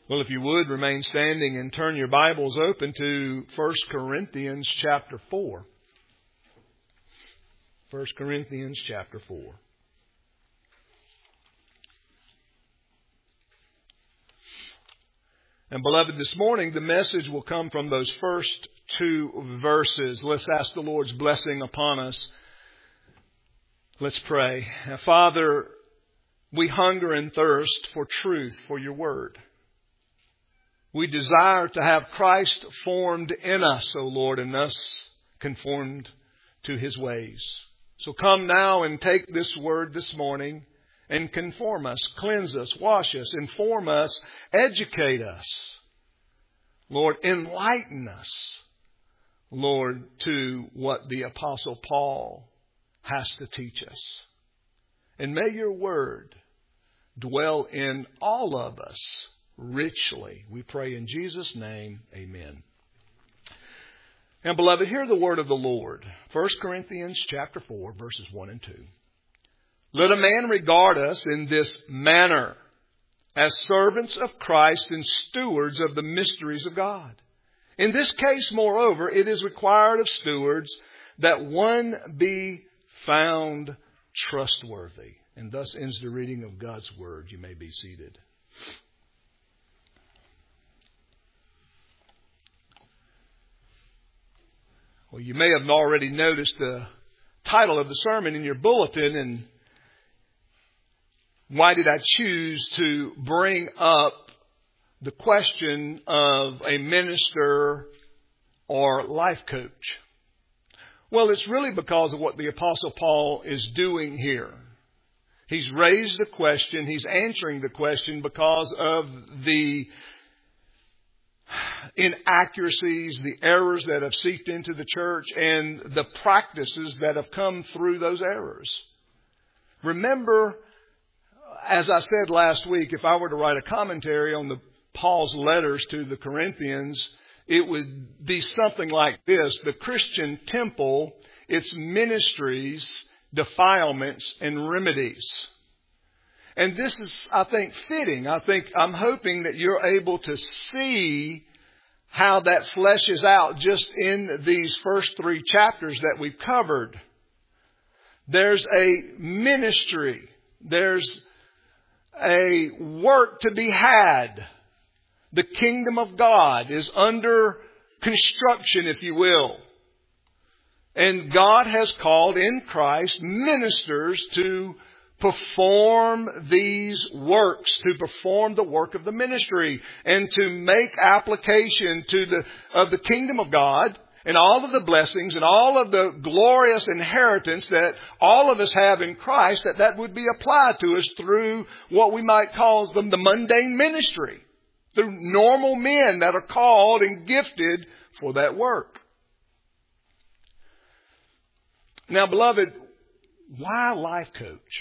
Well, if you would, remain standing and turn your Bibles open to 1 Corinthians chapter 4. 1 Corinthians chapter 4. And beloved, this morning the message will come from those first two verses. Let's ask the Lord's blessing upon us. Let's pray. Father, we hunger and thirst for truth, for your word. We desire to have Christ formed in us, O Lord, and thus conformed to His ways. So come now and take this word this morning and conform us, cleanse us, wash us, inform us, educate us. Lord, enlighten us, Lord, to what the Apostle Paul has to teach us. And may your word dwell in all of us richly. We pray in Jesus' name, amen. And beloved, hear the word of the Lord. 1 Corinthians chapter 4, verses 1 and 2. Let a man regard us in this manner, as servants of Christ and stewards of the mysteries of God. In this case, moreover, it is required of stewards that one be found trustworthy. And thus ends the reading of God's word. You may be seated. Well, you may have already noticed the title of the sermon in your bulletin. And why did I choose to bring up the question of a minister or life coach? Well, it's really because of what the Apostle Paul is doing here. He's raised the question. He's answering the question because of the inaccuracies, the errors that have seeped into the church, and the practices that have come through those errors. Remember, as I said last week, if I were to write a commentary on Paul's letters to the Corinthians, it would be something like this: the Christian temple, its ministries, defilements, and remedies. And this is, I think, fitting. I'm hoping that you're able to see how that fleshes out just in these first three chapters that we've covered. There's a ministry. There's a work to be had. The kingdom of God is under construction, if you will. And God has called in Christ ministers to perform these works, to perform the work of the ministry, and to make application of the kingdom of God and all of the blessings and all of the glorious inheritance that all of us have in Christ, that would be applied to us through what we might call the mundane ministry, through normal men that are called and gifted for that work. Now, beloved, why a life coach?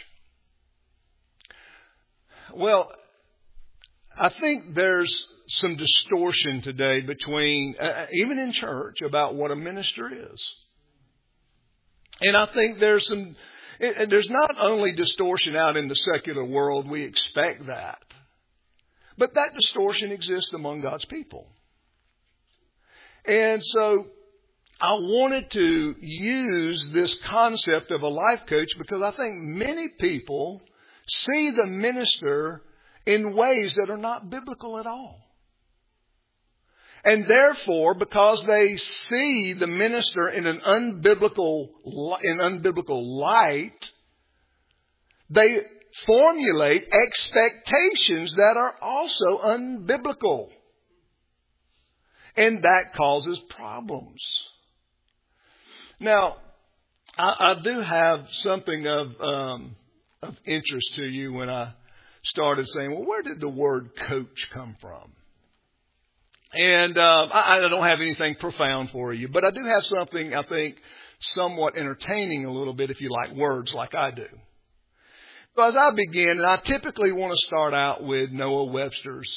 Well, I think there's some distortion today between, even in church, about what a minister is. And I think there's not only distortion out in the secular world, we expect that. But that distortion exists among God's people. And so I wanted to use this concept of a life coach because I think many people see the minister in ways that are not biblical at all. And therefore, because they see the minister in an unbiblical light, they formulate expectations that are also unbiblical. And that causes problems. Now, I do have something of interest to you when I started saying, well, where did the word coach come from? And I don't have anything profound for you, but I do have something, I think, somewhat entertaining a little bit if you like words like I do. So as I begin, and I typically want to start out with Noah Webster's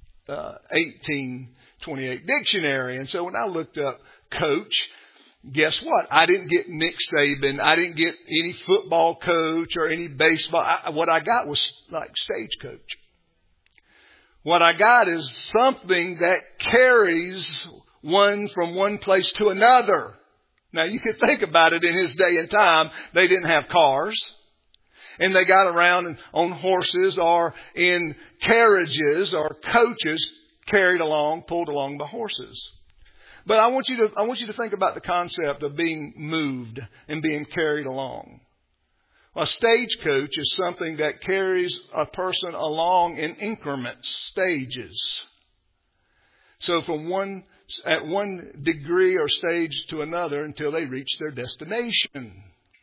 1828 dictionary. And so when I looked up coach, guess what? I didn't get Nick Saban. I didn't get any football coach or any baseball. What I got was like stagecoach. What I got is something that carries one from one place to another. Now you could think about it in his day and time. They didn't have cars. And they got around on horses or in carriages or coaches pulled along by horses. But I want you to think about the concept of being moved and being carried along. A stagecoach is something that carries a person along in increments, stages. So at one degree or stage to another until they reach their destination.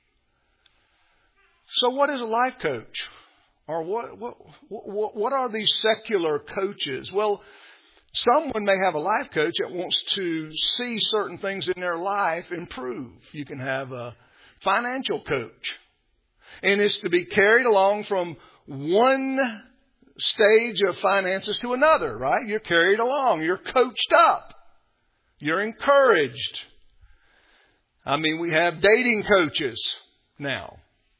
So what is a life coach? Or what are these secular coaches? Well, someone may have a life coach that wants to see certain things in their life improve. You can have a financial coach. And it's to be carried along from one stage of finances to another, right? You're carried along. You're coached up. You're encouraged. I mean, we have dating coaches now.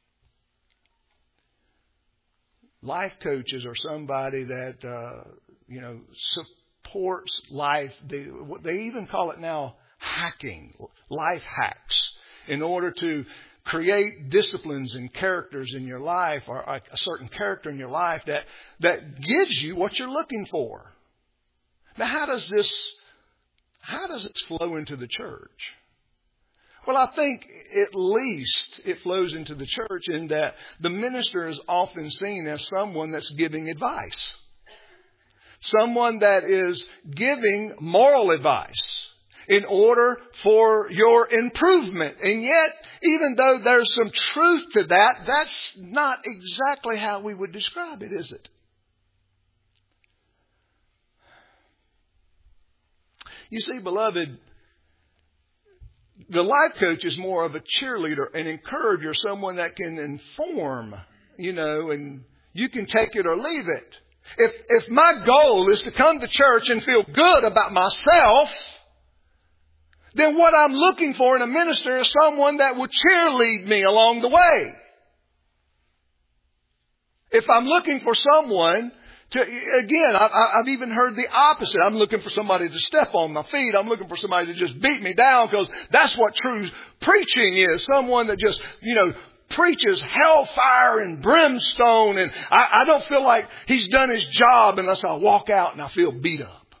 Life coaches are somebody that, supports life. They even call it now hacking, life hacks, in order to create disciplines and characters in your life, or a certain character in your life that gives you what you're looking for. Now, how does this flow into the church? Well, I think at least it flows into the church in that the minister is often seen as someone that's giving advice. Someone that is giving moral advice in order for your improvement. And yet, even though there's some truth to that, that's not exactly how we would describe it, is it? You see, beloved, the life coach is more of a cheerleader, an encourager, someone that can inform, and you can take it or leave it. If my goal is to come to church and feel good about myself, then what I'm looking for in a minister is someone that will cheerlead me along the way. If I'm looking for someone I've even heard the opposite. I'm looking for somebody to step on my feet. I'm looking for somebody to just beat me down, because that's what true preaching is. Someone that just, preaches hellfire and brimstone, and I don't feel like he's done his job unless I walk out and I feel beat up.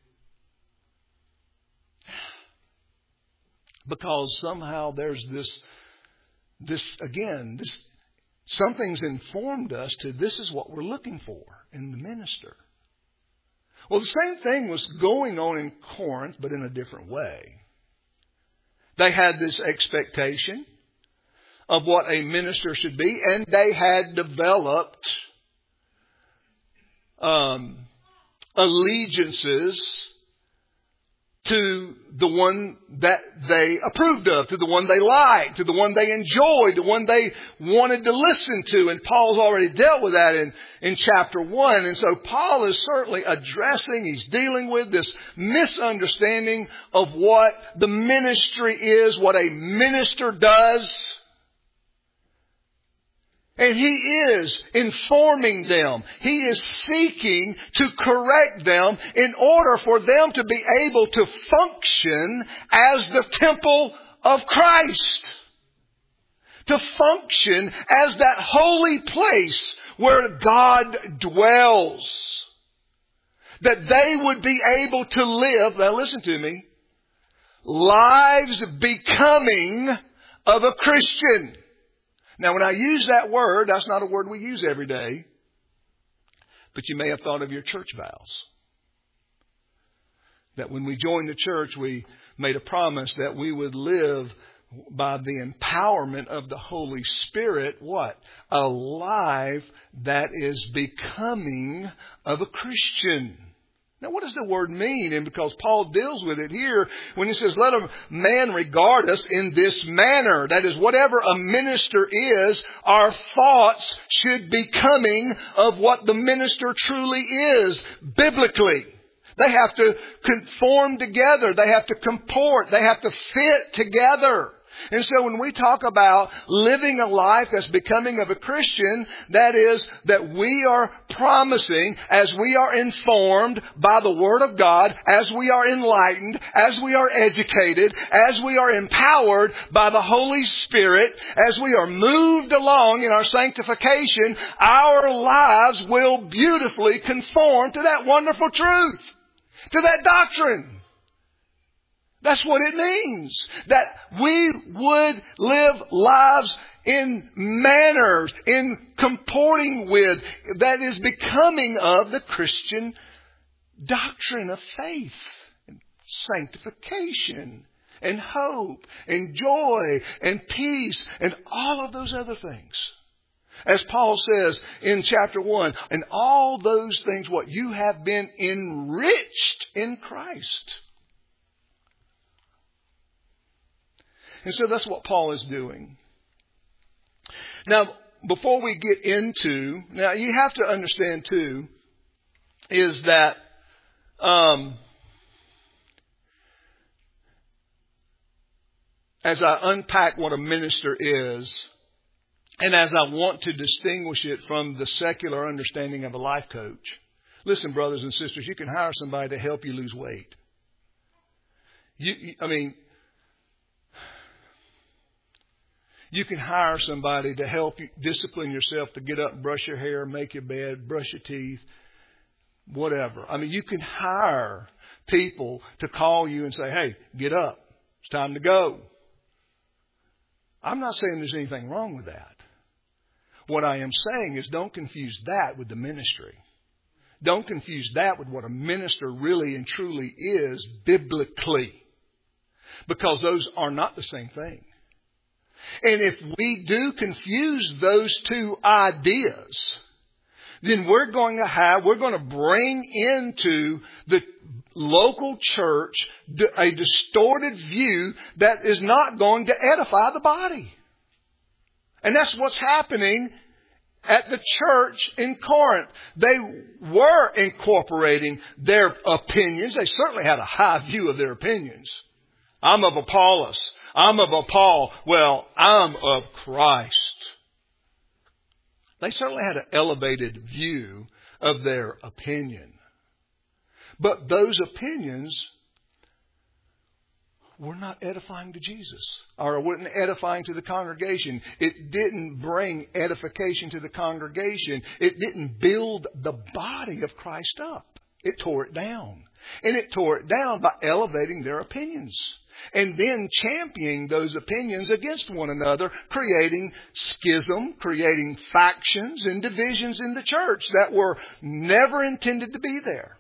Because somehow there's this something's informed us to this is what we're looking for in the minister. Well, the same thing was going on in Corinth, but in a different way. They had this expectation of what a minister should be, and they had developed allegiances to the one that they approved of, to the one they liked, to the one they enjoyed, the one they wanted to listen to. And Paul's already dealt with that in chapter 1. And so Paul is certainly he's dealing with this misunderstanding of what the ministry is, what a minister does. And he is informing them. He is seeking to correct them in order for them to be able to function as the temple of Christ. To function as that holy place where God dwells. That they would be able to live, now listen to me, lives becoming of a Christian. Now, when I use that word, that's not a word we use every day. But you may have thought of your church vows. That when we joined the church, we made a promise that we would live by the empowerment of the Holy Spirit, what? A life that is becoming of a Christian. Now, what does the word mean? And because Paul deals with it here when he says, let a man regard us in this manner. That is, whatever a minister is, our thoughts should be coming of what the minister truly is, biblically. They have to conform together. They have to comport. They have to fit together. And so when we talk about living a life that's becoming of a Christian, that is that we are promising, as we are informed by the Word of God, as we are enlightened, as we are educated, as we are empowered by the Holy Spirit, as we are moved along in our sanctification, our lives will beautifully conform to that wonderful truth, to that doctrine. That's what it means. That we would live lives in manners, in comporting with, that is becoming of the Christian doctrine of faith, and sanctification, and hope, and joy, and peace, and all of those other things. As Paul says in chapter 1, and all those things, what you have been enriched in Christ. And so that's what Paul is doing. Now, before we get into, now you have to understand too, is that as I unpack what a minister is, and as I want to distinguish it from the secular understanding of a life coach, listen, brothers and sisters, you can hire somebody to help you lose weight. You can hire somebody to help you discipline yourself to get up and brush your hair, make your bed, brush your teeth, whatever. You can hire people to call you and say, hey, get up. It's time to go. I'm not saying there's anything wrong with that. What I am saying is don't confuse that with the ministry. Don't confuse that with what a minister really and truly is biblically. Because those are not the same thing. And if we do confuse those two ideas, then we're going to bring into the local church a distorted view that is not going to edify the body. And that's what's happening at the church in Corinth. They were incorporating their opinions. They certainly had a high view of their opinions. I'm of Apollos. I'm of Paul. Well, I'm of Christ. They certainly had an elevated view of their opinion. But those opinions were not edifying to Jesus, or weren't edifying to the congregation. It didn't bring edification to the congregation. It didn't build the body of Christ up. It tore it down. And it tore it down by elevating their opinions. And then championing those opinions against one another, creating schism, creating factions and divisions in the church that were never intended to be there.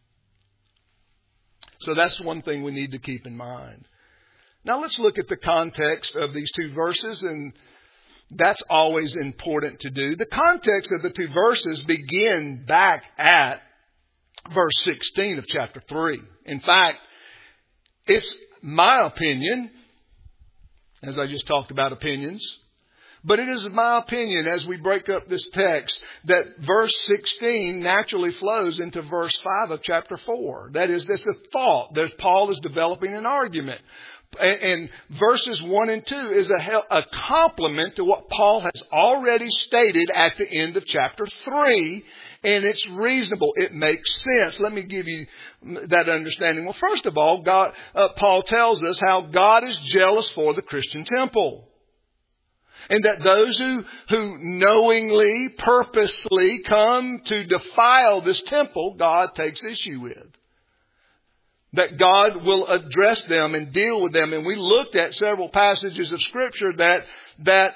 So that's one thing we need to keep in mind. Now let's look at the context of these two verses, and that's always important to do. The context of the two verses begin back at verse 16 of chapter 3. In fact, it's my opinion, as I just talked about opinions, but it is my opinion as we break up this text that verse 16 naturally flows into verse 5 of chapter 4. That is, there's a thought. Paul is developing an argument. And verses 1 and 2 is a complement to what Paul has already stated at the end of chapter 3. And it's reasonable. It makes sense. Let me give you that understanding. Well, first of all, Paul tells us how God is jealous for the Christian temple. And that those who knowingly, purposely come to defile this temple, God takes issue with. That God will address them and deal with them. And we looked at several passages of Scripture that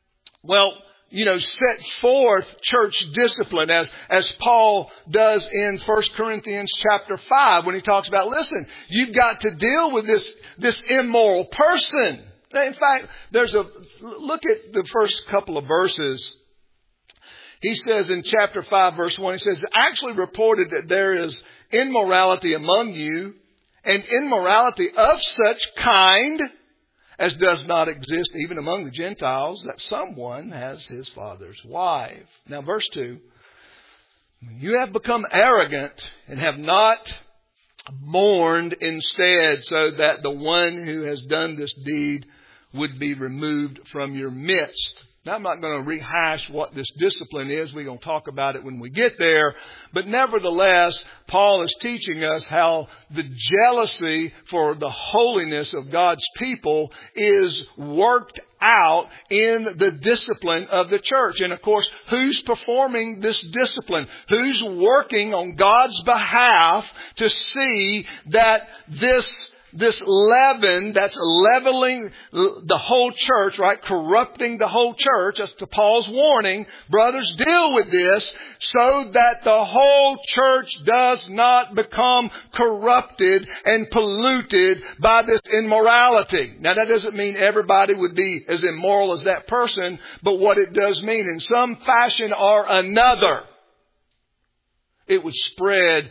set forth church discipline as Paul does in 1 Corinthians chapter 5 when he talks about, listen, you've got to deal with this immoral person. In fact, look at the first couple of verses. He says in chapter 5 verse 1, he says, actually reported that there is immorality among you, and immorality of such kind as does not exist even among the Gentiles, that someone has his father's wife. Now verse 2, you have become arrogant and have not mourned instead, so that the one who has done this deed would be removed from your midst. Now, I'm not going to rehash what this discipline is. We're going to talk about it when we get there. But nevertheless, Paul is teaching us how the jealousy for the holiness of God's people is worked out in the discipline of the church. And of course, who's performing this discipline? Who's working on God's behalf to see that this leaven that's leveling the whole church, right? Corrupting the whole church. That's to Paul's warning. Brothers, deal with this so that the whole church does not become corrupted and polluted by this immorality. Now, that doesn't mean everybody would be as immoral as that person, but what it does mean, in some fashion or another, it would spread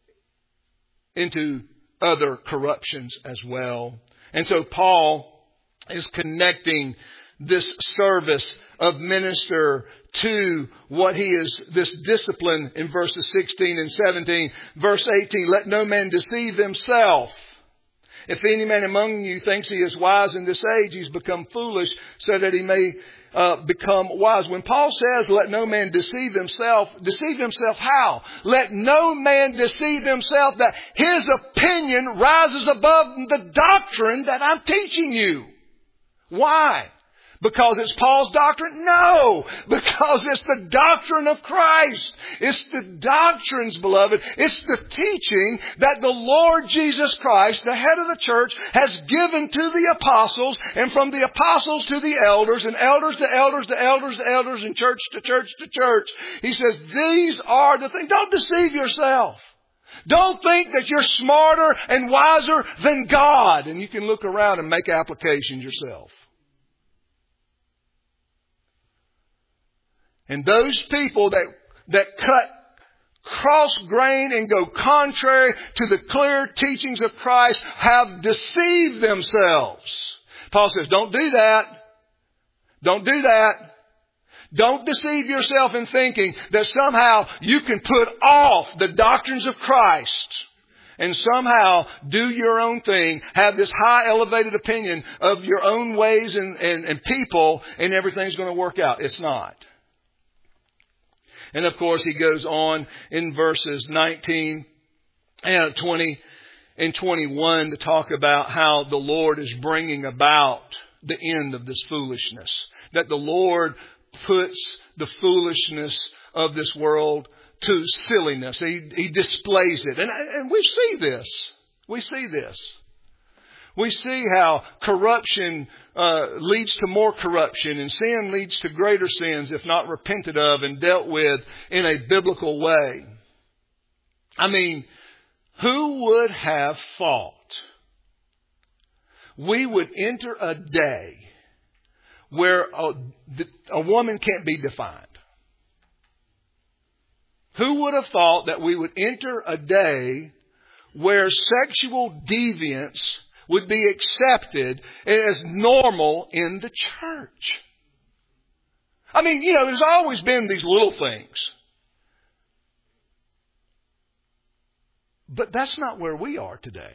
into other corruptions as well. And so Paul is connecting this service of minister to what he is, this discipline in verses 16 and 17. Verse 18, let no man deceive himself. If any man among you thinks he is wise in this age, he's become foolish so that he may become wise. When Paul says, let no man deceive himself how? Let no man deceive himself that his opinion rises above the doctrine that I'm teaching you. Why? Because it's Paul's doctrine? No! Because it's the doctrine of Christ. It's the doctrines, beloved. It's the teaching that the Lord Jesus Christ, the head of the church, has given to the apostles, and from the apostles to the elders, and elders to elders to elders to elders, and church to church to church. He says, these are the things. Don't deceive yourself. Don't think that you're smarter and wiser than God. And you can look around and make applications yourself. And those people that cut cross grain and go contrary to the clear teachings of Christ have deceived themselves. Paul says, don't do that. Don't do that. Don't deceive yourself in thinking that somehow you can put off the doctrines of Christ and somehow do your own thing, have this high elevated opinion of your own ways and people, and everything's going to work out. It's not. And of course, he goes on in verses 19 and 20 and 21 to talk about how the Lord is bringing about the end of this foolishness. That the Lord puts the foolishness of this world to silliness. He displays it. And we see this. We see this. We see how corruption leads to more corruption, and sin leads to greater sins if not repented of and dealt with in a biblical way. I mean, who would have thought we would enter a day where a woman can't be defined? Who would have thought that we would enter a day where sexual deviance would be accepted as normal in the church? I mean, there's always been these little things. But that's not where we are today.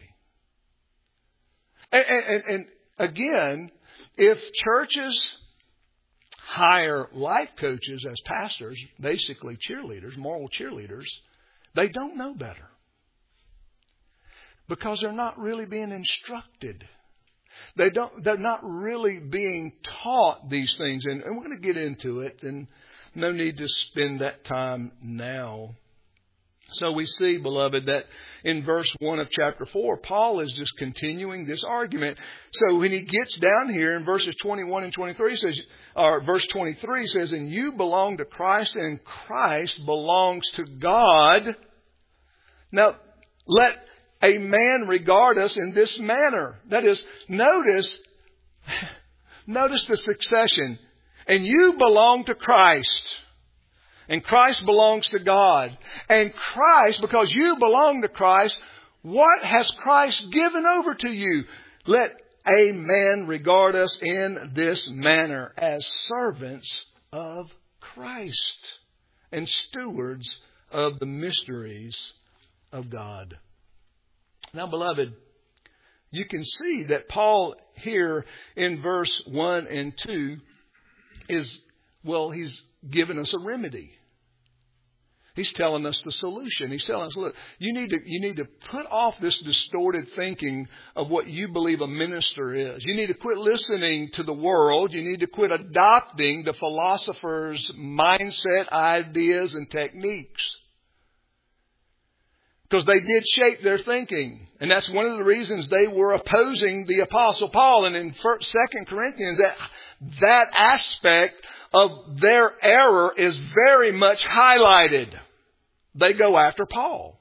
And again, if churches hire life coaches as pastors, basically cheerleaders, moral cheerleaders, they don't know better. Because they're not really being instructed. They're not really being taught these things. And we're going to get into it, and no need to spend that time now. So we see, beloved, that in verse 1 of chapter 4, Paul is just continuing this argument. So when he gets down here in verses 21 and 23, verse 23 says, and you belong to Christ, and Christ belongs to God. Now, let a man regard us in this manner. That is, notice the succession. And you belong to Christ. And Christ belongs to God. And Christ, because you belong to Christ, what has Christ given over to you? Let a man regard us in this manner, as servants of Christ and stewards of the mysteries of God. Now, beloved, you can see that Paul here in verse 1 and 2 he's given us a remedy. He's telling us the solution. He's telling us, look, you need to put off this distorted thinking of what you believe a minister is. You need to quit listening to the world. You need to quit adopting the philosophers' mindset, ideas, and techniques. Because they did shape their thinking. And that's one of the reasons they were opposing the Apostle Paul. And in 2 Corinthians, that aspect of their error is very much highlighted. They go after Paul.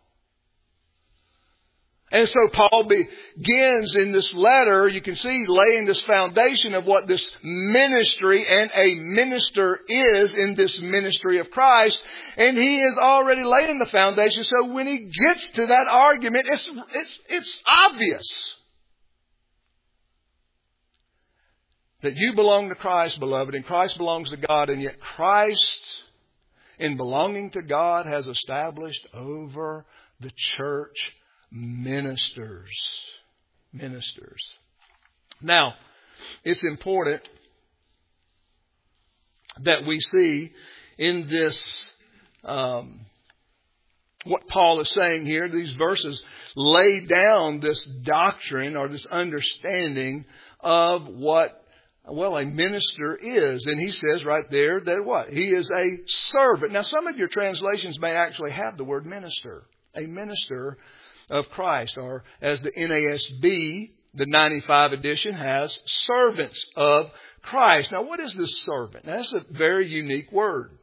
And so Paul begins in this letter, you can see, laying this foundation of what this ministry and a minister is in this ministry of Christ. And he is already laying the foundation. So when he gets to that argument, it's obvious that you belong to Christ, beloved, and Christ belongs to God. And yet Christ, in belonging to God, has established over the church ministers. Now, it's important that we see in this, what Paul is saying here, these verses lay down this doctrine or this understanding of what, a minister is. And he says right there that what? He is a servant. Now, some of your translations may actually have the word minister. A minister of Christ, or as the NASB, the 95 edition, has servants of Christ. Now, what is this servant? Now, that's a very unique word.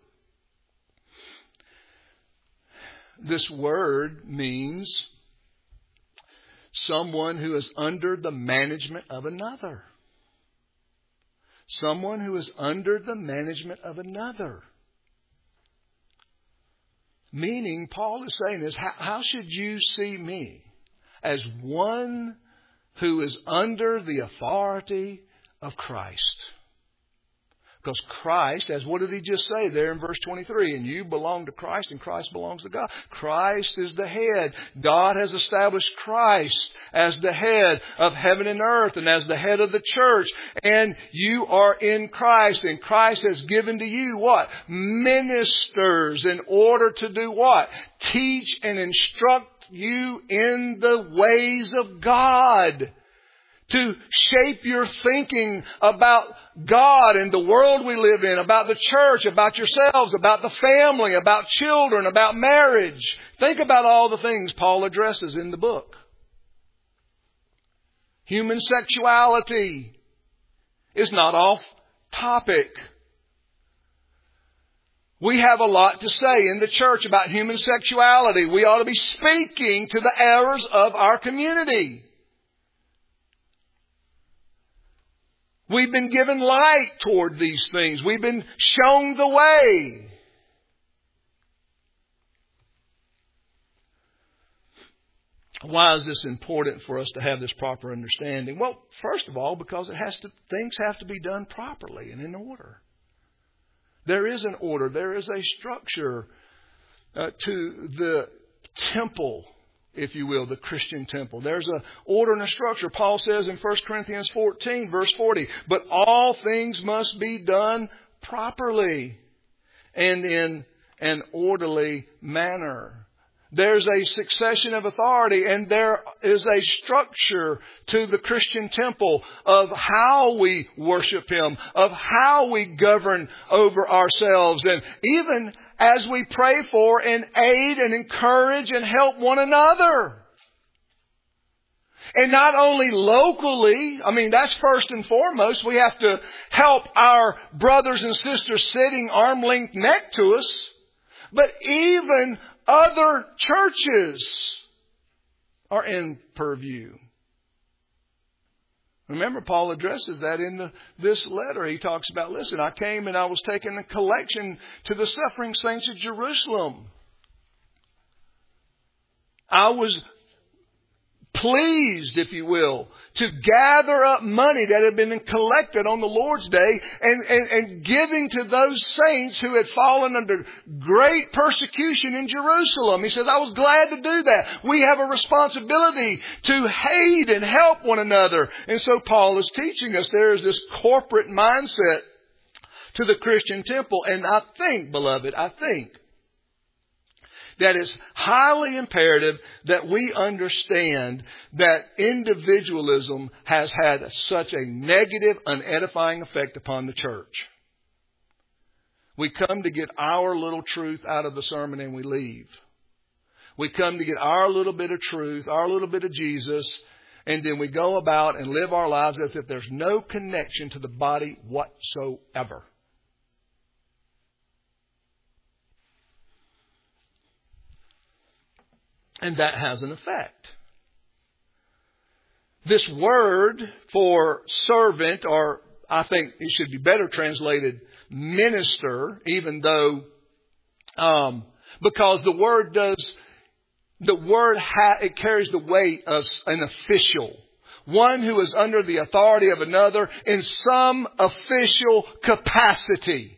This word means someone who is under the management of another. Someone who is under the management of another. Meaning, Paul is saying this, how should you see me? As one who is under the authority of Christ. Because Christ, as what did he just say there in verse 23? And you belong to Christ and Christ belongs to God. Christ is the head. God has established Christ as the head of heaven and earth and as the head of the church. And you are in Christ, and Christ has given to you what? Ministers, in order to do what? Teach and instruct you in the ways of God. To shape your thinking about God and the world we live in, about the church, about yourselves, about the family, about children, about marriage. Think about all the things Paul addresses in the book. Human sexuality is not off topic. We have a lot to say in the church about human sexuality. We ought to be speaking to the errors of our community. We've been given light toward these things. We've been shown the way. Why is this important for us to have this proper understanding? Well, first of all, because things have to be done properly and in order. There is an order. There is a structure to the temple, if you will, the Christian temple. There's an order and a structure. Paul says in 1 Corinthians 14, verse 40, but all things must be done properly and in an orderly manner. There's a succession of authority, and there is a structure to the Christian temple of how we worship Him, of how we govern over ourselves, and even as we pray for and aid and encourage and help one another. And not only locally, that's first and foremost. We have to help our brothers and sisters sitting arm-length neck to us, but even other churches are in purview. Remember, Paul addresses that in this letter. He talks about, listen, I came and I was taking a collection to the suffering saints of Jerusalem. I was pleased, if you will, to gather up money that had been collected on the Lord's Day and giving to those saints who had fallen under great persecution in Jerusalem. He says, I was glad to do that. We have a responsibility to aid and help one another. And so Paul is teaching us there is this corporate mindset to the Christian temple. And I think, beloved, that it's highly imperative that we understand that individualism has had such a negative, unedifying effect upon the church. We come to get our little truth out of the sermon and we leave. We come to get our little bit of truth, our little bit of Jesus, and then we go about and live our lives as if there's no connection to the body whatsoever. And that has an effect. This word for servant, or I think it should be better translated minister, even though, because the word it carries the weight of an official. One who is under the authority of another in some official capacity.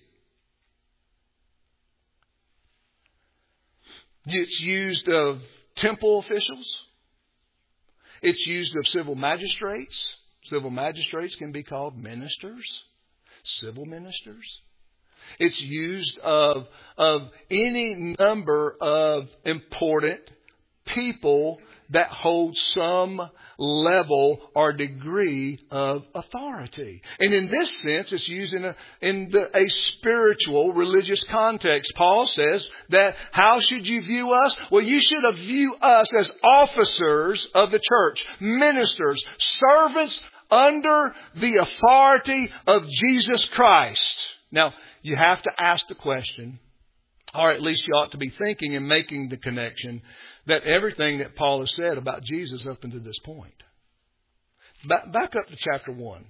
It's used of temple officials. It's used of civil magistrates. Civil magistrates can be called ministers, civil ministers. It's used of any number of important people that hold some level or degree of authority. And in this sense, it's used in a spiritual, religious context. Paul says that how should you view us? Well, you should view us as officers of the church, ministers, servants under the authority of Jesus Christ. Now, you have to ask the question, or at least you ought to be thinking and making the connection, that everything that Paul has said about Jesus up until this point. Back up to chapter 1.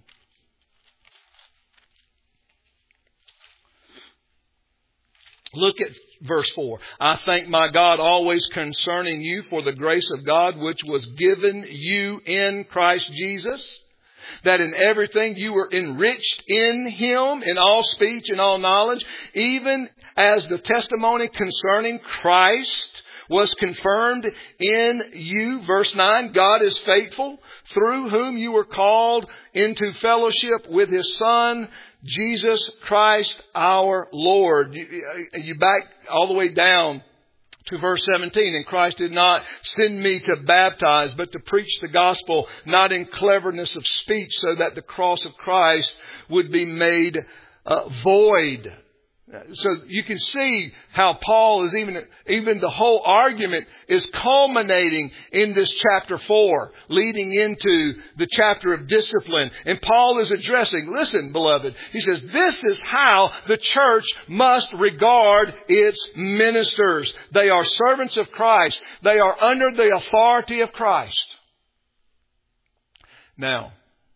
Look at verse 4. I thank my God always concerning you for the grace of God which was given you in Christ Jesus, that in everything you were enriched in Him, in all speech and all knowledge, even as the testimony concerning Christ was confirmed in you. Verse 9, God is faithful, through whom you were called into fellowship with His Son, Jesus Christ our Lord. You back all the way down to verse 17. And Christ did not send me to baptize, but to preach the gospel, not in cleverness of speech, so that the cross of Christ would be made void. So you can see how Paul is even the whole argument is culminating in this chapter 4, leading into the chapter of discipline. And Paul is addressing, listen, beloved, he says, this is how the church must regard its ministers. They are servants of Christ. They are under the authority of Christ. Now,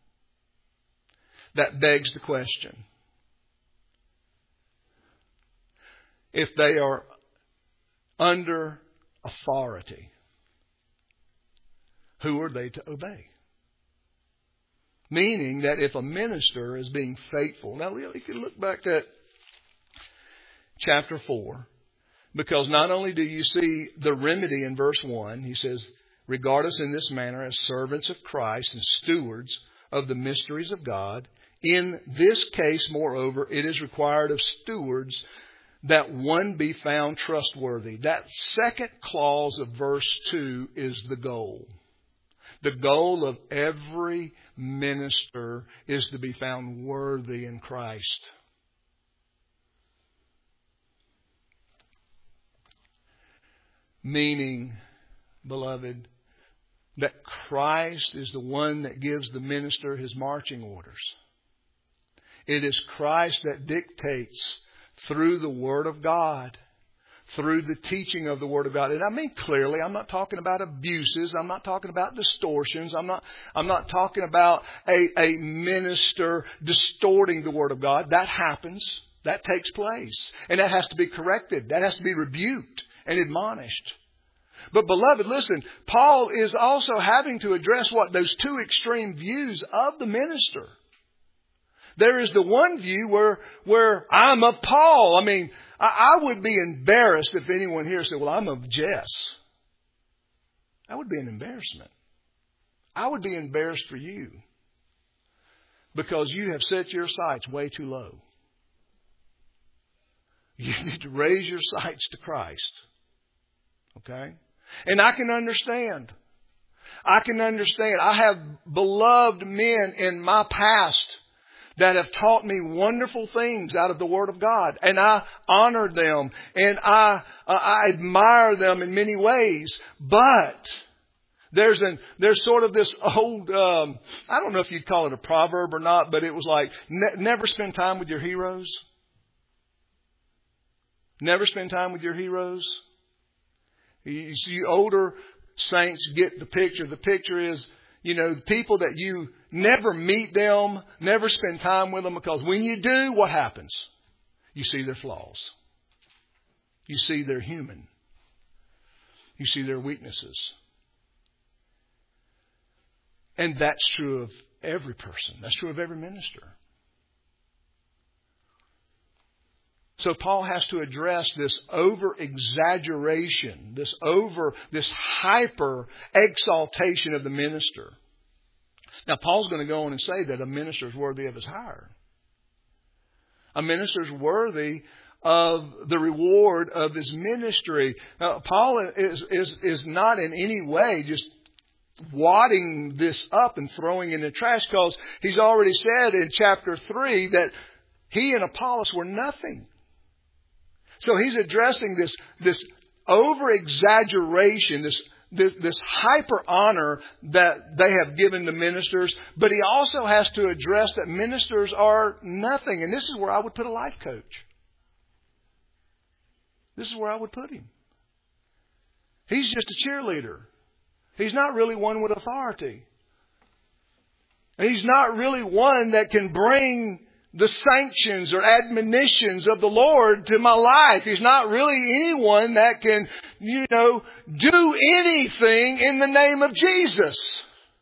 that begs the question. If they are under authority, who are they to obey? Meaning that if a minister is being faithful. Now, you can look back at chapter 4, because not only do you see the remedy in verse 1, he says, regard us in this manner as servants of Christ and stewards of the mysteries of God. In this case, moreover, it is required of stewards that one be found trustworthy. That second clause of verse 2 is the goal. The goal of every minister is to be found worthy in Christ. Meaning, beloved, that Christ is the one that gives the minister his marching orders. It is Christ that dictates through the Word of God, through the teaching of the Word of God. And I mean clearly, I'm not talking about abuses. I'm not talking about distortions. I'm not talking about a minister distorting the Word of God. That happens. That takes place. And that has to be corrected. That has to be rebuked and admonished. But beloved, listen, Paul is also having to address what? Those two extreme views of the minister. There is the one view where I'm of Paul. I mean, I would be embarrassed if anyone here said, well, I'm of Jess. That would be an embarrassment. I would be embarrassed for you because you have set your sights way too low. You need to raise your sights to Christ. Okay? And I can understand. I have beloved men in my past that have taught me wonderful things out of the Word of God. And I honor them. And I admire them in many ways. But there's sort of this old, I don't know if you'd call it a proverb or not, but it was like, never spend time with your heroes. Never spend time with your heroes. You see, older saints get the picture. The picture is, the people that you never meet them, never spend time with them, because when you do, what happens? You see their flaws. You see they're human. You see their weaknesses. And that's true of every person. That's true of every minister. So Paul has to address this over-exaggeration, this hyper-exaltation of the minister. Now, Paul's going to go on and say that a minister is worthy of his hire. A minister is worthy of the reward of his ministry. Paul is not in any way just wadding this up and throwing it in the trash, because he's already said in chapter 3 that he and Apollos were nothing. So he's addressing this over-exaggeration, this hyper-honor that they have given to ministers. But he also has to address that ministers are nothing. And this is where I would put a life coach. This is where I would put him. He's just a cheerleader. He's not really one with authority. He's not really one that can bring the sanctions or admonitions of the Lord to my life. He's not really anyone that can, do anything in the name of Jesus.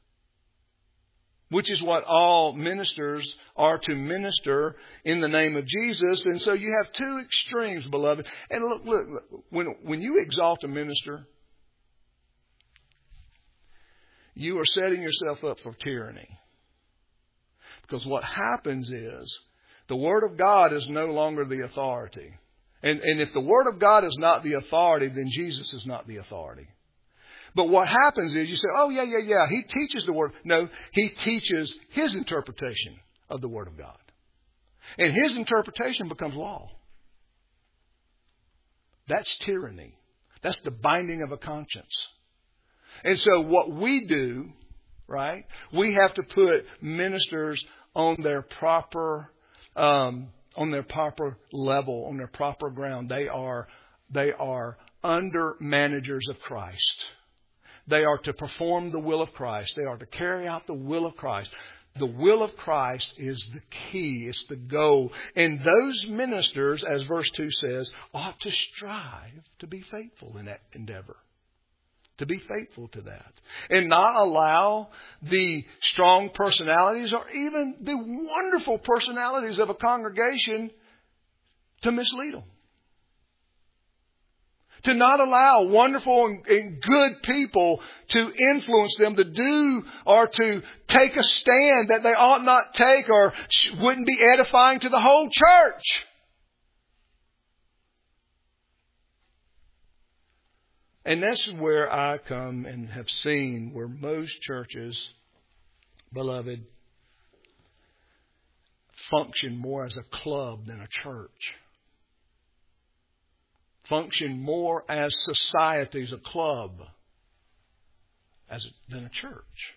Which is what all ministers are to minister in the name of Jesus. And so you have two extremes, beloved. And look, when you exalt a minister, you are setting yourself up for tyranny. Because what happens is the Word of God is no longer the authority. And if the Word of God is not the authority, then Jesus is not the authority. But what happens is you say, oh, yeah, he teaches the Word. No, he teaches his interpretation of the Word of God. And his interpretation becomes law. That's tyranny. That's the binding of a conscience. And so what we do, right, we have to put ministers on their proper level, on their proper ground. They are under managers of Christ. They are to perform the will of Christ. They are to carry out the will of Christ. The will of Christ is the key. It's the goal. And those ministers, as verse 2 says, ought to strive to be faithful in that endeavor. To be faithful to that. And not allow the strong personalities or even the wonderful personalities of a congregation to mislead them. To not allow wonderful and good people to influence them to do or to take a stand that they ought not take or wouldn't be edifying to the whole church. And that's where I come and have seen where most churches, beloved, function more as a club than a church. Function more as societies, a club, than a church.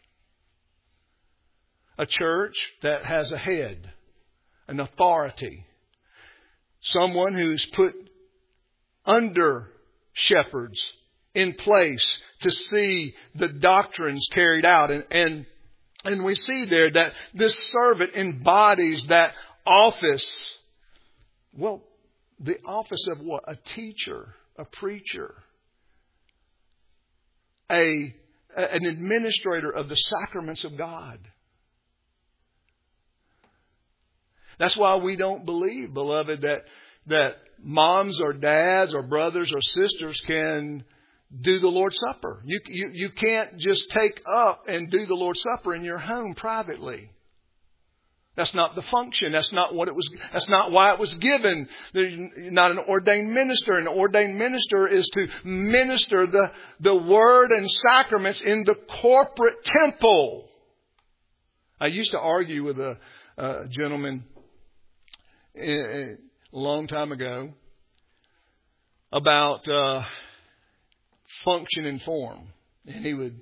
A church that has a head, an authority, someone who's put under shepherds in place to see the doctrines carried out. And we see there that this servant embodies that office. Well, the office of what? A teacher, a preacher. an administrator of the sacraments of God. That's why we don't believe, beloved, that moms or dads or brothers or sisters can do the Lord's Supper. You can't just take up and do the Lord's Supper in your home privately. That's not the function. That's not why it was given. You're not an ordained minister. An ordained minister is to minister the word and sacraments in the corporate temple. I used to argue with a gentleman a long time ago about function and form. And he would,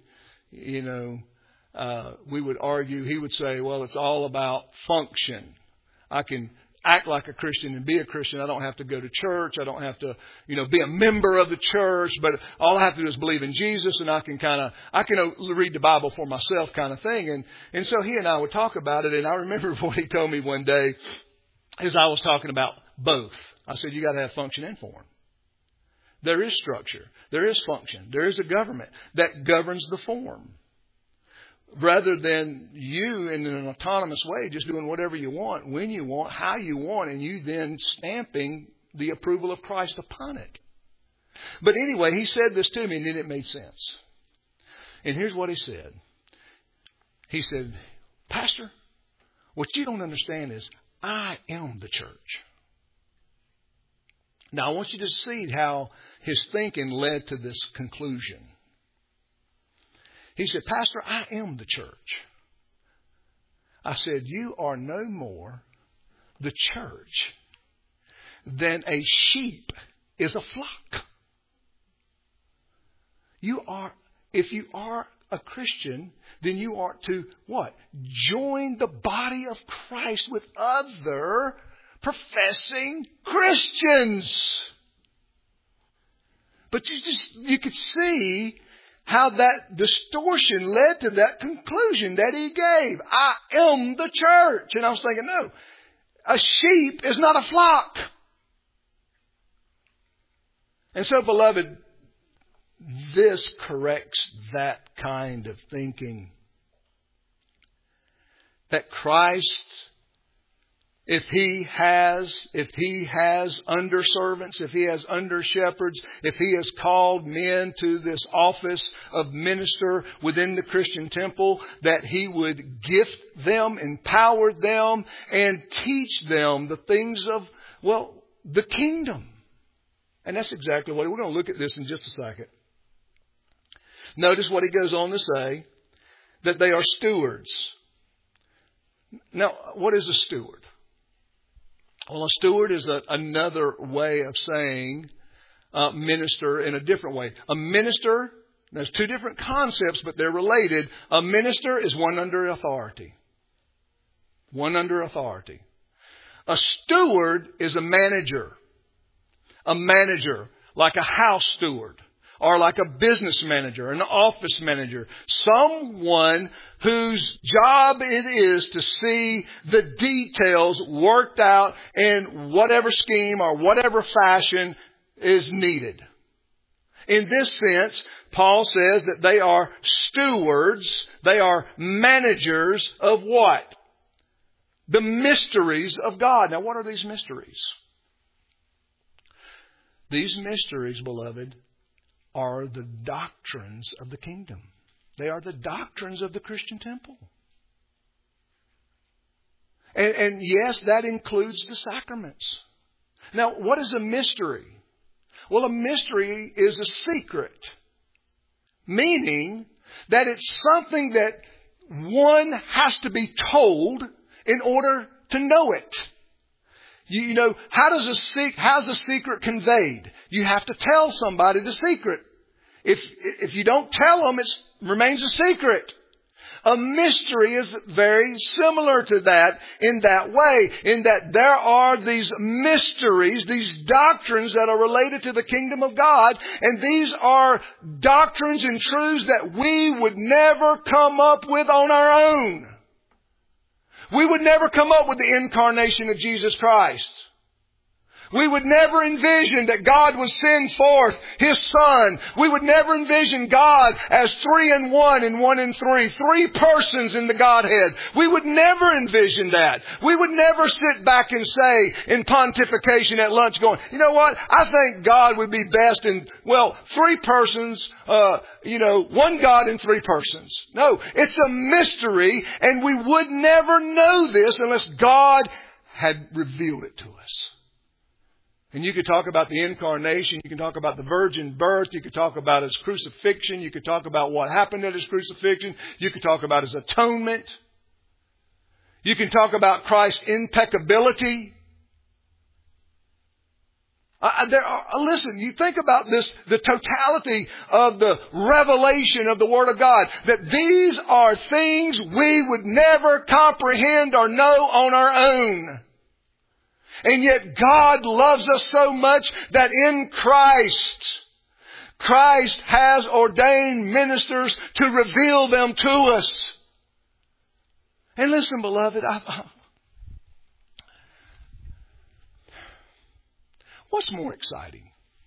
we would argue. He would say, well, it's all about function. I can act like a Christian and be a Christian. I don't have to go to church. I don't have to, be a member of the church. But all I have to do is believe in Jesus, and I can read the Bible for myself, kind of thing. And so he and I would talk about it. And I remember what he told me one day, as I was talking about both. I said, you got to have function and form. There is structure. There is function. There is a government that governs the form. Rather than you in an autonomous way just doing whatever you want, when you want, how you want, and you then stamping the approval of Christ upon it. But anyway, he said this to me, and then it made sense. And here's what he said. He said, Pastor, what you don't understand is I am the church. Now, I want you to see how his thinking led to this conclusion. He said, Pastor, I am the church. I said, you are no more the church than a sheep is a flock. If you are a Christian, then you are to what? Join the body of Christ with other professing Christians. But you could see how that distortion led to that conclusion that he gave. I am the church. And I was thinking, no, a sheep is not a flock. And so, beloved, this corrects that kind of thinking. That Christ, if He has under servants, if He has under shepherds, if He has called men to this office of minister within the Christian temple, that He would gift them, empower them, and teach them the things of, the kingdom. And that's exactly what we're going to look at this in just a second. Notice what he goes on to say, that they are stewards. Now, what is a steward? Well, a steward is another way of saying minister in a different way. A minister, there's two different concepts, but they're related. A minister is one under authority. One under authority. A steward is a manager. A manager, like a house steward, or like a business manager, an office manager. Someone whose job it is to see the details worked out in whatever scheme or whatever fashion is needed. In this sense, Paul says that they are stewards. They are managers of what? The mysteries of God. Now, what are these mysteries? These mysteries, beloved, are the doctrines of the kingdom. They are the doctrines of the Christian temple. And yes, that includes the sacraments. Now, what is a mystery? Well, a mystery is a secret. Meaning that it's something that one has to be told in order to know it. You know, how's the secret conveyed? You have to tell somebody the secret. If you don't tell them, it remains a secret. A mystery is very similar to that in that way, in that there are these mysteries, these doctrines that are related to the kingdom of God, and these are doctrines and truths that we would never come up with on our own. We would never come up with the incarnation of Jesus Christ. We would never envision that God would send forth His Son. We would never envision God as 3 in 1 and 1 in 3. 3 persons in the Godhead. We would never envision that. We would never sit back and say in pontification at lunch going, you know what? I think God would be best in, 3 persons, 1 God in 3 persons. No, it's a mystery, and we would never know this unless God had revealed it to us. And you could talk about the incarnation. You can talk about the virgin birth. You could talk about His crucifixion. You could talk about what happened at His crucifixion. You could talk about His atonement. You can talk about Christ's impeccability. Listen, you think about this, the totality of the revelation of the Word of God, that these are things we would never comprehend or know on our own. And yet God loves us so much that in Christ has ordained ministers to reveal them to us. And listen, beloved, what's more exciting?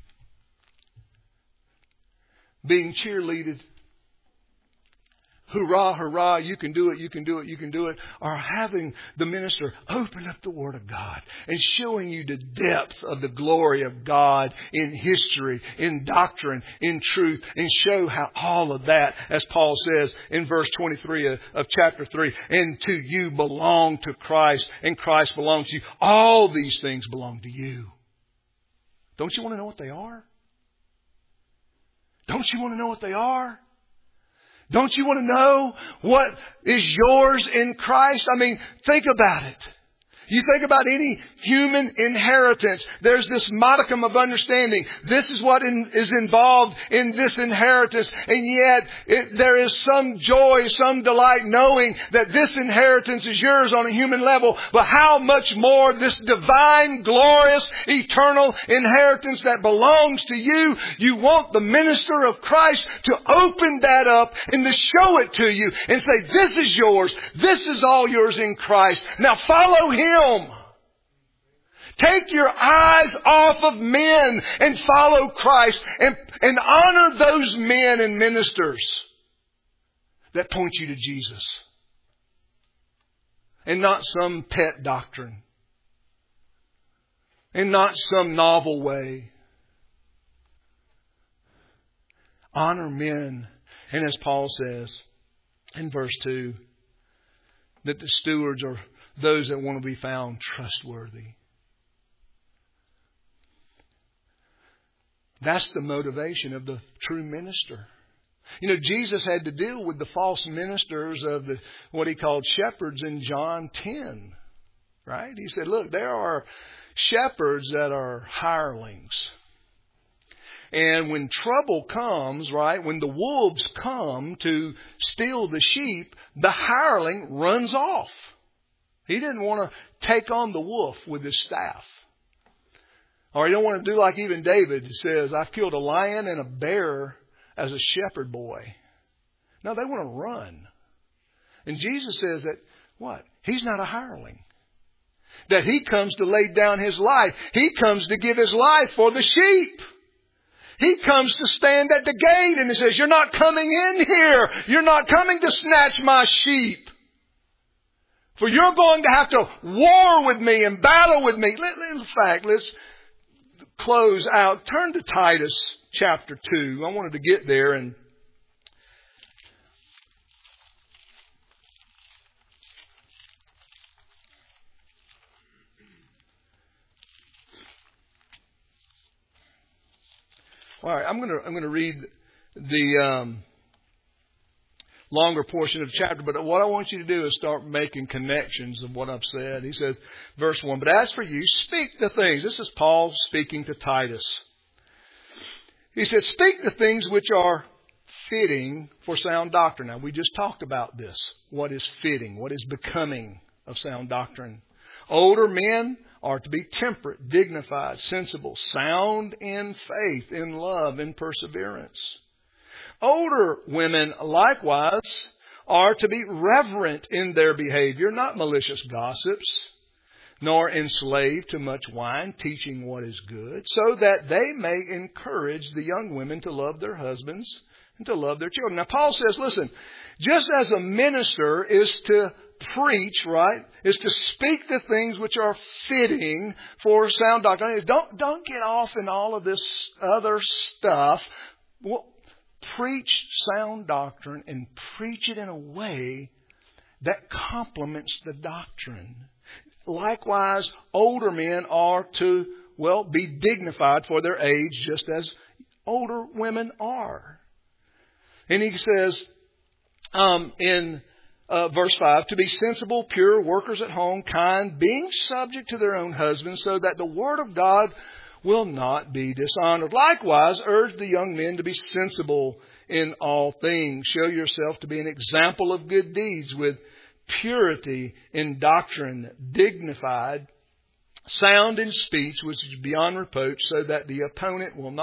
Being cheerleaded. Hurrah, hurrah, you can do it, you can do it, you can do it. Or having the minister open up the Word of God and showing you the depth of the glory of God in history, in doctrine, in truth, and show how all of that, as Paul says in verse 23 of chapter 3, and to you belong to Christ, and Christ belongs to you. All these things belong to you. Don't you want to know what they are? Don't you want to know what they are? Don't you want to know what is yours in Christ? I mean, think about it. You think about any human inheritance. There's this modicum of understanding. This is what is involved in this inheritance. And yet there is some joy, some delight knowing that this inheritance is yours on a human level. But how much more this divine, glorious, eternal inheritance that belongs to you. You want the minister of Christ to open that up and to show it to you and say, this is yours. This is all yours in Christ. Now follow Him. Take your eyes off of men and follow Christ and honor those men and ministers that point you to Jesus. And not some pet doctrine. And not some novel way. Honor men. And as Paul says in verse 2, that the stewards are those that want to be found trustworthy. That's the motivation of the true minister. You know, Jesus had to deal with the false ministers of what He called shepherds in John 10. Right? He said, look, there are shepherds that are hirelings. And when trouble comes, right, when the wolves come to steal the sheep, the hireling runs off. He didn't want to take on the wolf with his staff. Or he don't want to do like even David says, I've killed a lion and a bear as a shepherd boy. No, they want to run. And Jesus says that, what? He's not a hireling. That He comes to lay down His life. He comes to give His life for the sheep. He comes to stand at the gate and He says, you're not coming in here. You're not coming to snatch my sheep. For you're going to have to war with me and battle with me. In fact, let's close out. Turn to Titus chapter 2. I wanted to get there and all right, I'm going to read the longer portion of the chapter, but what I want you to do is start making connections of what I've said. He says, verse 1, but as for you, speak the things. This is Paul speaking to Titus. He says, speak the things which are fitting for sound doctrine. Now, we just talked about this. What is fitting? What is becoming of sound doctrine? Older men are to be temperate, dignified, sensible, sound in faith, in love, in perseverance. Older women likewise are to be reverent in their behavior, not malicious gossips, nor enslaved to much wine, teaching what is good, so that they may encourage the young women to love their husbands and to love their children. Now, Paul says, listen, just as a minister is to preach, right, is to speak the things which are fitting for sound doctrine. Don't get off in all of this other stuff. Well, preach sound doctrine and preach it in a way that complements the doctrine. Likewise, older men are to, be dignified for their age, just as older women are. And he says in verse 5, to be sensible, pure, workers at home, kind, being subject to their own husbands, so that the word of God will not be dishonored. Likewise, urge the young men to be sensible in all things. Show yourself to be an example of good deeds with purity in doctrine, dignified, sound in speech, which is beyond reproach, so that the opponent will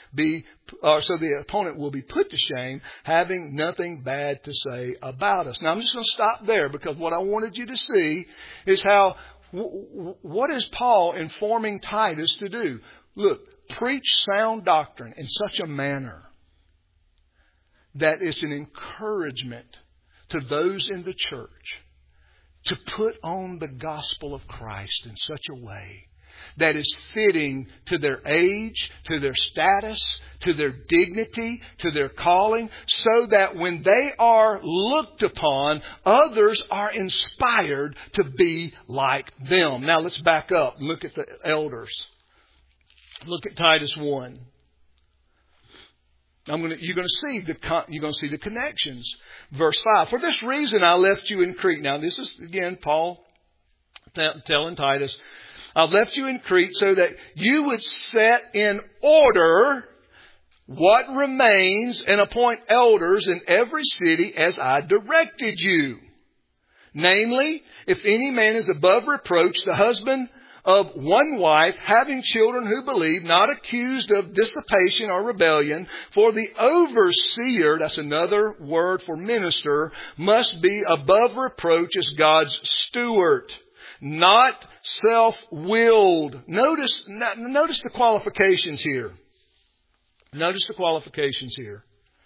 be put to shame, having nothing bad to say about us. Now, I'm just going to stop there, because what I wanted you to see is how, what is Paul informing Titus to do? Look, preach sound doctrine in such a manner that it's an encouragement to those in the church to put on the gospel of Christ in such a way that is fitting to their age, to their status, to their dignity, to their calling, so that when they are looked upon, others are inspired to be like them. Now let's back up and look at the elders. Look at Titus 1. You're going to see the connections. Verse 5. For this reason I left you in Crete. Now this is again Paul telling Titus, I've left you in Crete so that you would set in order what remains and appoint elders in every city as I directed you. Namely, if any man is above reproach, the husband of one wife, having children who believe, not accused of dissipation or rebellion. For the overseer, that's another word for minister, must be above reproach as God's steward, not self-willed. Notice the qualifications here. Notice the qualifications here.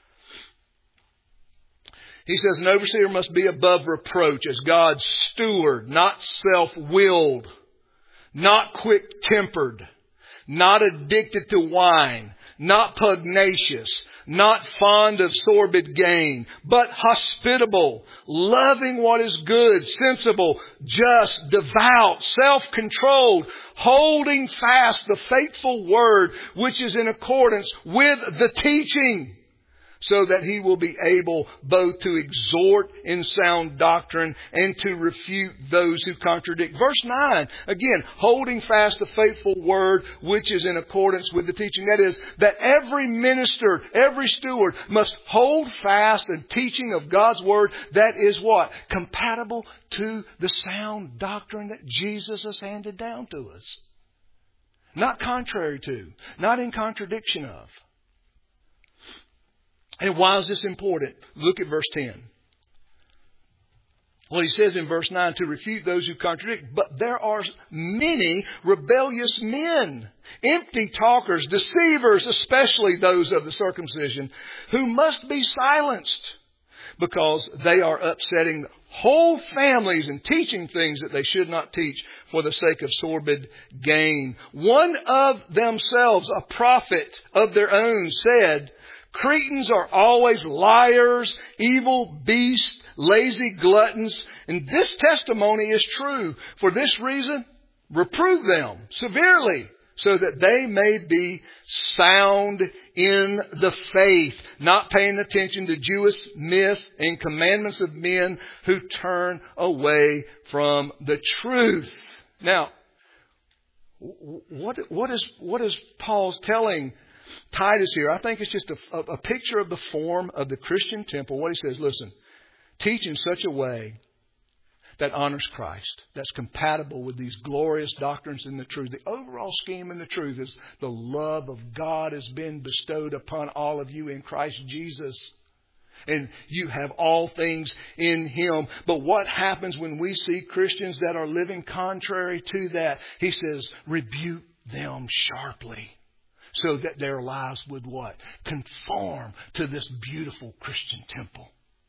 He says an overseer must be above reproach as God's steward, not self-willed, not quick-tempered, not addicted to wine, not pugnacious, not fond of sordid gain, but hospitable, loving what is good, sensible, just, devout, self-controlled, holding fast the faithful word which is in accordance with the teaching, so that he will be able both to exhort in sound doctrine and to refute those who contradict. Verse 9, again, holding fast the faithful word which is in accordance with the teaching. That is, that every minister, every steward must hold fast the teaching of God's word that is what? Compatible to the sound doctrine that Jesus has handed down to us. Not contrary to, not in contradiction of. And why is this important? Look at verse 10. Well, he says in verse 9 to refute those who contradict. But there are many rebellious men, empty talkers, deceivers, especially those of the circumcision, who must be silenced because they are upsetting whole families and teaching things that they should not teach for the sake of sordid gain. One of themselves, a prophet of their own, said, Cretans are always liars, evil beasts, lazy gluttons. And this testimony is true. For this reason, reprove them severely, so that they may be sound in the faith, not paying attention to Jewish myths and commandments of men who turn away from the truth. Now, what is Paul's telling Titus here? I think it's just a picture of the form of the Christian temple. What he says, listen, teach in such a way that honors Christ, that's compatible with these glorious doctrines and the truth. The overall scheme and the truth is the love of God has been bestowed upon all of you in Christ Jesus. And you have all things in Him. But what happens when we see Christians that are living contrary to that? He says, rebuke them sharply, so that their lives would what? Conform to this beautiful Christian temple.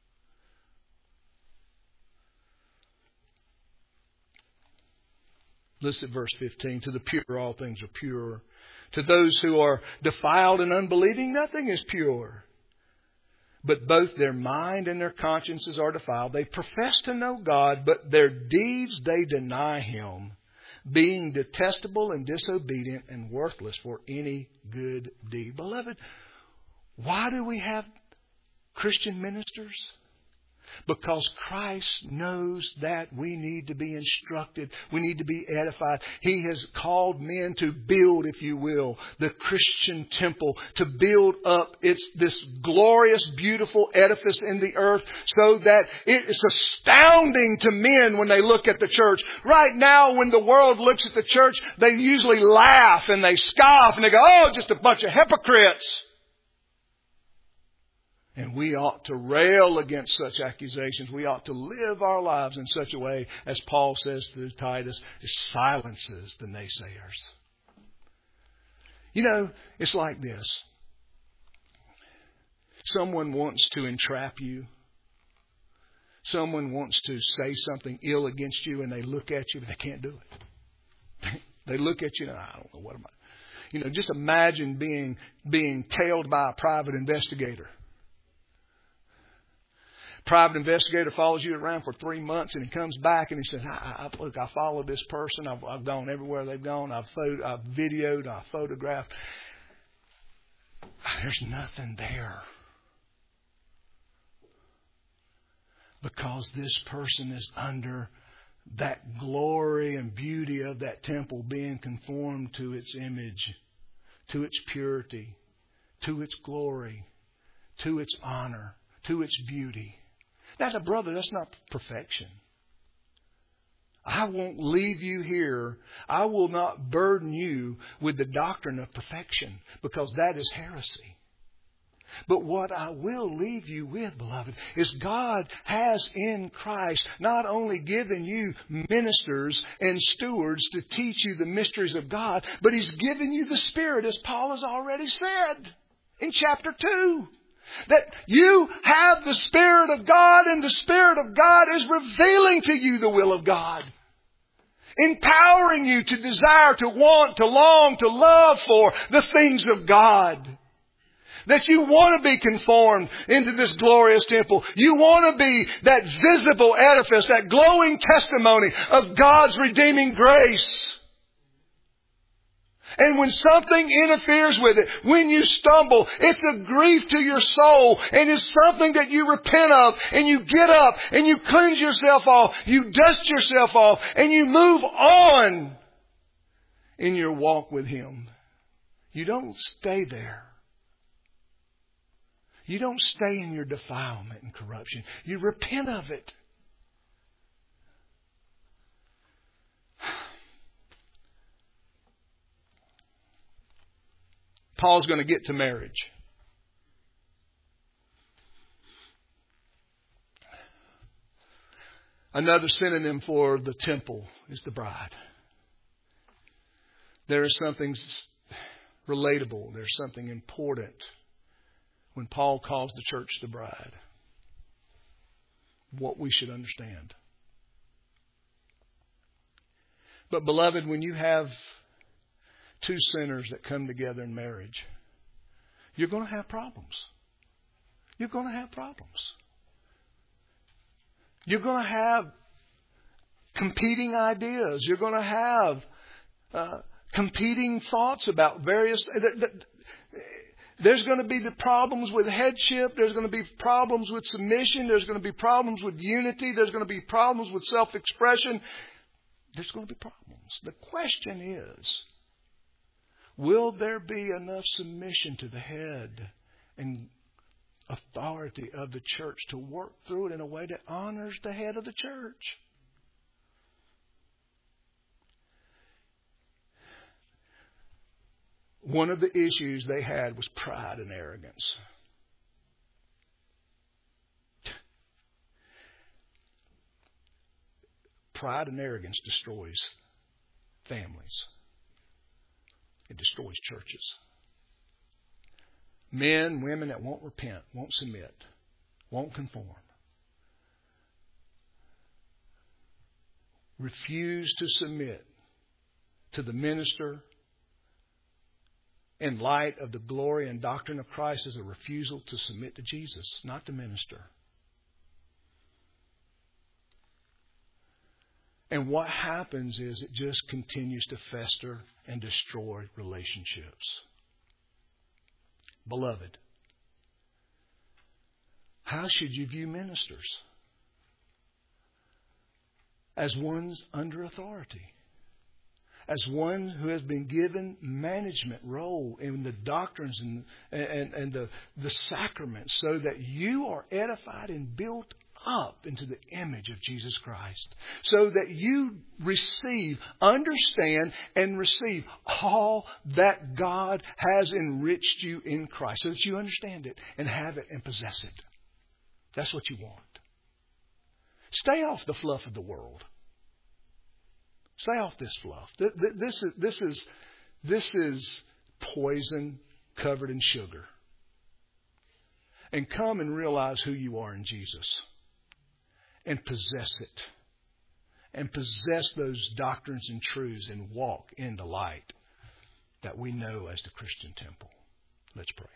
Listen at verse 15. To the pure, all things are pure. To those who are defiled and unbelieving, nothing is pure. But both their mind and their consciences are defiled. They profess to know God, but their deeds they deny Him, being detestable and disobedient and worthless for any good deed. Beloved, why do we have Christian ministers? Because Christ knows that we need to be instructed. We need to be edified. He has called men to build, if you will, the Christian temple, to build up this glorious, beautiful edifice in the earth, so that it is astounding to men when they look at the church. Right now, when the world looks at the church, they usually laugh and they scoff and they go, oh, just a bunch of hypocrites. And we ought to rail against such accusations. We ought to live our lives in such a way, as Paul says to Titus, it silences the naysayers. You know, it's like this. Someone wants to entrap you. Someone wants to say something ill against you, and they look at you, but they can't do it. They look at you, and I don't know, what am I? You know, just imagine being tailed by a private investigator. Private investigator follows you around for 3 months, and he comes back and he says, look, I followed this person. I've gone everywhere they've gone. I've videoed, I've photographed. There's nothing there. Because this person is under that glory and beauty of that temple, being conformed to its image, to its purity, to its glory, to its honor, to its beauty. Now, brother, that's not perfection. I won't leave you here. I will not burden you with the doctrine of perfection, because that is heresy. But what I will leave you with, beloved, is God has in Christ not only given you ministers and stewards to teach you the mysteries of God, but He's given you the Spirit, as Paul has already said in chapter 2. That you have the Spirit of God, and the Spirit of God is revealing to you the will of God. Empowering you to desire, to want, to long, to love for the things of God. That you want to be conformed into this glorious temple. You want to be that visible edifice, that glowing testimony of God's redeeming grace. And when something interferes with it, when you stumble, it's a grief to your soul, and it's something that you repent of, and you get up and you cleanse yourself off, you dust yourself off, and you move on in your walk with Him. You don't stay there. You don't stay in your defilement and corruption. You repent of it. Paul's going to get to marriage. Another synonym for the temple is the bride. There is something relatable. There's something important when Paul calls the church the bride. What we should understand. But beloved, when you have two sinners that come together in marriage, you're going to have problems. You're going to have problems. You're going to have competing ideas. You're going to have competing thoughts about various... There's going to be the problems with headship. There's going to be problems with submission. There's going to be problems with unity. There's going to be problems with self-expression. There's going to be problems. The question is, will there be enough submission to the head and authority of the church to work through it in a way that honors the head of the church? One of the issues they had was pride and arrogance. Pride and arrogance destroys families. It destroys churches. Men, women that won't repent, won't submit, won't conform. Refuse to submit to the minister in light of the glory and doctrine of Christ is a refusal to submit to Jesus, not the minister. And what happens is it just continues to fester and destroy relationships. Beloved, how should you view ministers? As ones under authority. As one who has been given management role in the doctrines and the sacraments so that you are edified and built up into the image of Jesus Christ. So that you understand and receive all that God has enriched you in Christ. So that you understand it and have it and possess it. That's what you want. Stay off the fluff of the world. Stay off this fluff. This is poison covered in sugar. And come and realize who you are in Jesus. And possess it. And possess those doctrines and truths and walk in the light that we know as the Christian temple. Let's pray.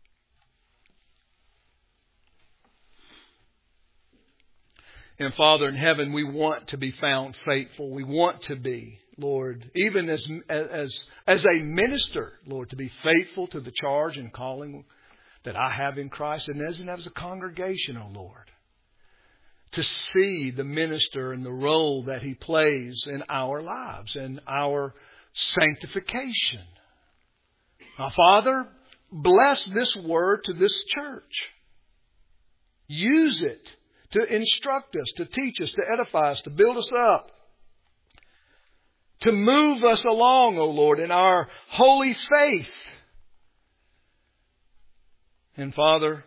And Father in heaven, we want to be found faithful. We want to be, Lord, even as a minister, Lord, to be faithful to the charge and calling that I have in Christ. And as a congregation, oh Lord, to see the minister and the role that he plays in our lives and our sanctification. Now, Father, bless this word to this church. Use it to instruct us, to teach us, to edify us, to build us up. To move us along, O Lord, in our holy faith. And Father,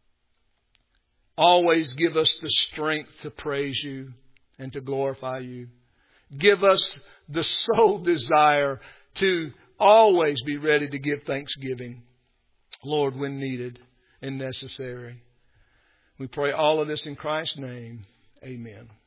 always give us the strength to praise You and to glorify You. Give us the sole desire to always be ready to give thanksgiving, Lord, when needed and necessary. We pray all of this in Christ's name. Amen.